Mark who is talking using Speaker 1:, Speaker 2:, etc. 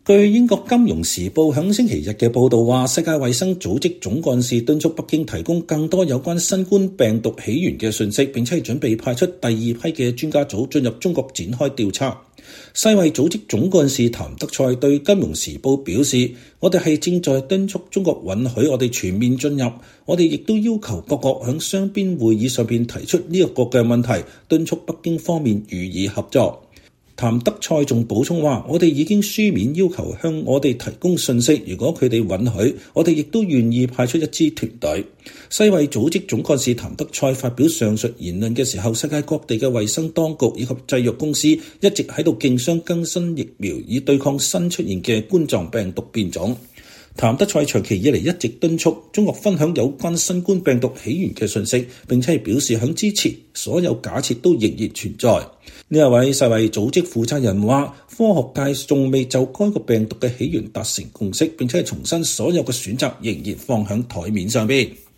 Speaker 1: 據英國金融時報響星期日嘅報導話，世界衛生組織總幹事敦促北京提供更多有關新冠病毒起源嘅信息，並且準備派出第二批嘅專家組進入中國展開調查。世衛組織總幹事譚德塞對金融時報表示，我哋係正在敦促中國允許我哋全面進入，我哋亦都要求各國響雙邊會議上邊提出呢一個嘅問題，敦促北京方面予以合作。譚德塞仲補充話，我哋已經書面要求向我哋提供信息，如果佢哋允許，我哋亦都願意派出一支團隊。世衛組織總幹事譚德塞發表上述言論嘅時候，世界各地嘅衛生當局以及製藥公司一直喺度競相更新疫苗，以對抗新出現嘅冠狀病毒變種。譚德塞長期以嚟一直敦促中國分享有關新冠病毒起源嘅信息，並且係表示響之前所有假設都仍然存在。呢一位世衛組織負責人話，科學界仲未就該個病毒嘅起源達成共識，並且係重申所有嘅選擇仍然放響台面上邊。